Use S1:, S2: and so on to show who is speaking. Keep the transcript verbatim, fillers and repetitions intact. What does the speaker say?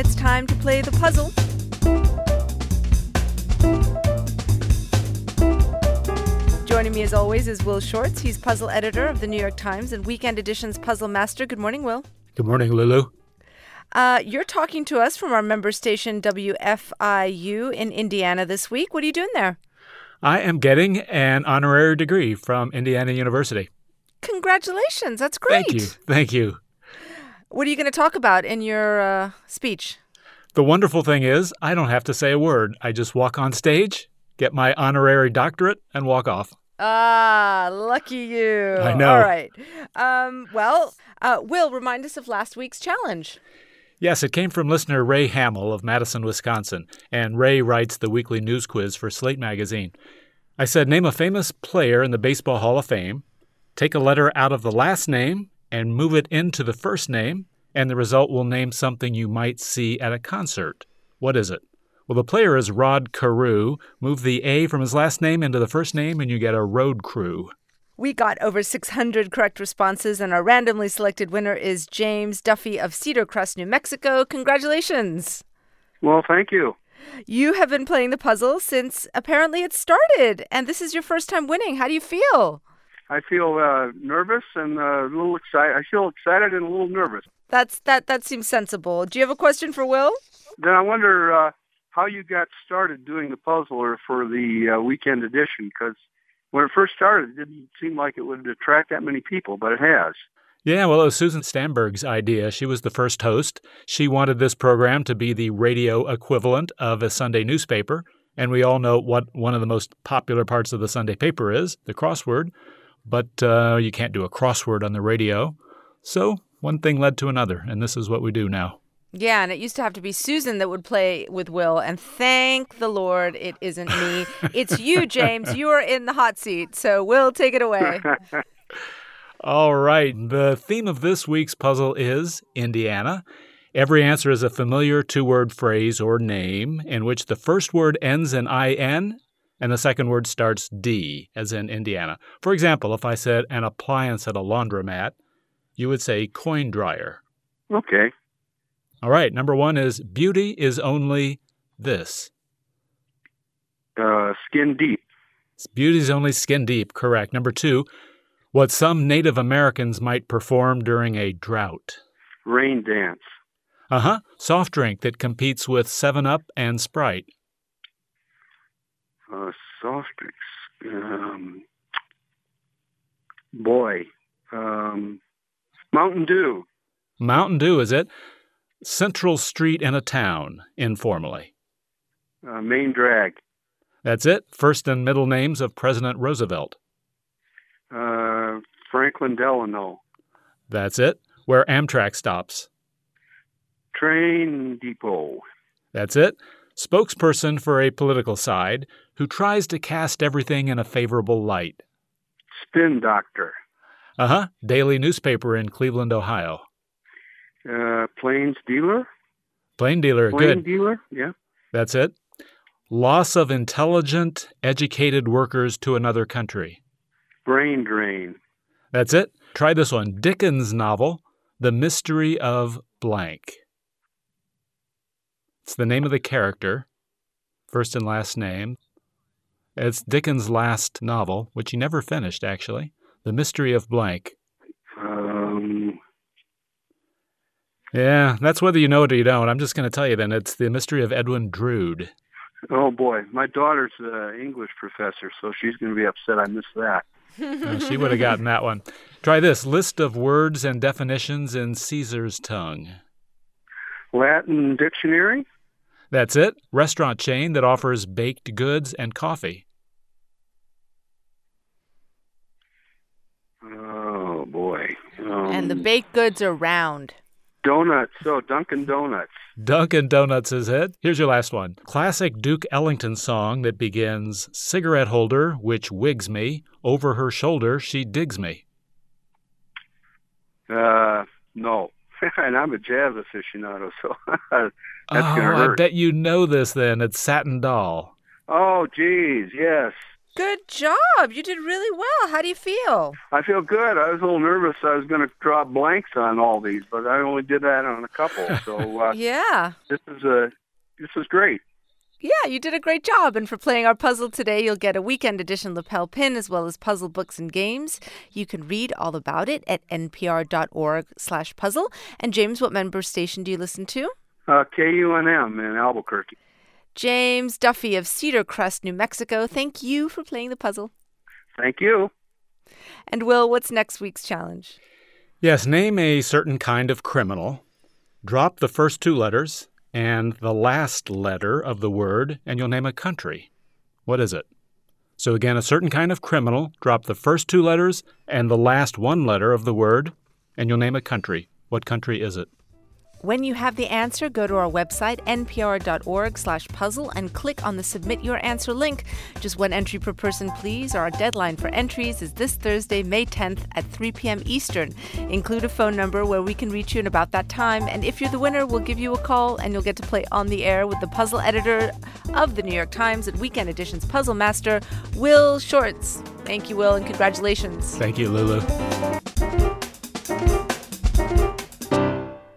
S1: it's time to play the puzzle. Joining me as always is Will Shortz. He's puzzle editor of the New York Times and Weekend Edition's Puzzle Master. Good morning, Will.
S2: Good morning, Lulu.
S1: Uh, you're talking to us from our member station W F I U in Indiana this week. What are you doing there?
S2: I am getting an honorary degree from Indiana University.
S1: Congratulations. That's great.
S2: Thank you. Thank you.
S1: What are you going to talk about in your uh, speech?
S2: The wonderful thing is I don't have to say a word. I just walk on stage, get my honorary doctorate, and walk off.
S1: Ah, lucky you.
S2: I know.
S1: All right. Um, well, uh, Will, remind us of last week's challenge.
S2: Yes, it came from listener Ray Hamill of Madison, Wisconsin, and Ray writes the weekly news quiz for Slate magazine. I said, name a famous player in the Baseball Hall of Fame, take a letter out of the last name, and move it into the first name, and the result will name something you might see at a concert. What is it? Well, the player is Rod Carew. Move the A from his last name into the first name, and you get a road crew.
S1: We got over six hundred correct responses, and our randomly selected winner is James Duffy of Cedar Crest, New Mexico. Congratulations.
S3: Well, thank you.
S1: You have been playing the puzzle since apparently it started, and this is your first time winning. How do you feel?
S3: I feel uh, nervous and uh, a little excited. I feel excited and a little nervous.
S1: That's that. That seems sensible. Do you have a question for Will?
S3: Then I wonder uh, how you got started doing the puzzle or for the uh, weekend edition, because when it first started, it didn't seem like it would attract that many people, but it has.
S2: Yeah, well, it was Susan Stamberg's idea. She was the first host. She wanted this program to be the radio equivalent of a Sunday newspaper, and we all know what one of the most popular parts of the Sunday paper is, the crossword. But uh, you can't do a crossword on the radio. So one thing led to another, and this is what we do now.
S1: Yeah, and it used to have to be Susan that would play with Will, and thank the Lord it isn't me. It's you, James. You are in the hot seat, so Will, take it away.
S2: All right. The theme of this week's puzzle is Indiana. Every answer is a familiar two-word phrase or name in which the first word ends in I N and the second word starts D, as in Indiana. For example, if I said an appliance at a laundromat, you would say coin dryer.
S3: Okay.
S2: All right. Number one is beauty is only this.
S3: Uh, skin deep.
S2: Beauty is only skin deep, correct. Number two, what some Native Americans might perform during a drought.
S3: Rain dance.
S2: Uh-huh. Soft drink that competes with seven up and Sprite.
S3: Uh, soft drinks. Um, boy. Um, Mountain Dew.
S2: Mountain Dew, is it? Central Street in a town, informally.
S3: Uh, main drag.
S2: That's it. First and middle names of President Roosevelt.
S3: Uh, Franklin Delano.
S2: That's it. Where Amtrak stops.
S3: Train depot.
S2: That's it. Spokesperson for a political side who tries to cast everything in a favorable light.
S3: Spin doctor.
S2: Uh-huh. Daily newspaper in Cleveland, Ohio.
S3: Uh, plains dealer.
S2: Plain dealer,
S3: Plain
S2: good.
S3: dealer, yeah.
S2: That's it. Loss of intelligent, educated workers to another country.
S3: Brain drain.
S2: That's it. Try this one. Dickens' novel, The Mystery of Blank. It's the name of the character, first and last name. It's Dickens' last novel, which he never finished, actually. The Mystery of Blank.
S3: Um...
S2: Yeah, that's whether you know it or you don't. I'm just going to tell you then. It's The Mystery of Edwin Drood.
S3: Oh, boy. My daughter's an English professor, so she's going to be upset I missed that.
S2: Oh, she would have gotten that one. Try this. List of words and definitions in Caesar's tongue.
S3: Latin dictionary?
S2: That's it. Restaurant chain that offers baked goods and coffee.
S3: Oh, boy. Um,
S1: And the baked goods are round.
S3: Donuts. So, Dunkin' Donuts.
S2: Dunkin' Donuts is it. Here's your last one. Classic Duke Ellington song that begins, cigarette holder, which wigs me, over her shoulder she digs me.
S3: Uh, no. And I'm a jazz aficionado, so that's
S2: oh,
S3: going to hurt.
S2: I bet you know this then. It's Satin Doll.
S3: Oh, geez, yes.
S1: Good job. You did really well. How do you feel?
S3: I feel good. I was a little nervous. I was going to draw blanks on all these, but I only did that on a couple. So uh,
S1: yeah.
S3: This is a this is great.
S1: Yeah, you did a great job. And for playing our puzzle today, you'll get a weekend edition lapel pin as well as puzzle books and games. You can read all about it at npr.org slash puzzle. And James, what member station do you listen to?
S3: Uh, K U N M in Albuquerque.
S1: James Duffy of Cedar Crest, New Mexico, thank you for playing the puzzle.
S3: Thank you.
S1: And Will, what's next week's challenge?
S2: Yes, name a certain kind of criminal, drop the first two letters and the last letter of the word, and you'll name a country. What is it? So again, a certain kind of criminal, drop the first two letters and the last one letter of the word, and you'll name a country. What country is it?
S1: When you have the answer, go to our website, npr.org slash puzzle, and click on the Submit Your Answer link. Just one entry per person, please. Our deadline for entries is this Thursday, May tenth at three p.m. Eastern. Include a phone number where we can reach you in about that time. And if you're the winner, we'll give you a call, and you'll get to play on the air with the puzzle editor of the New York Times and Weekend Edition's puzzle master, Will Shortz. Thank you, Will, and congratulations.
S2: Thank you, Lulu.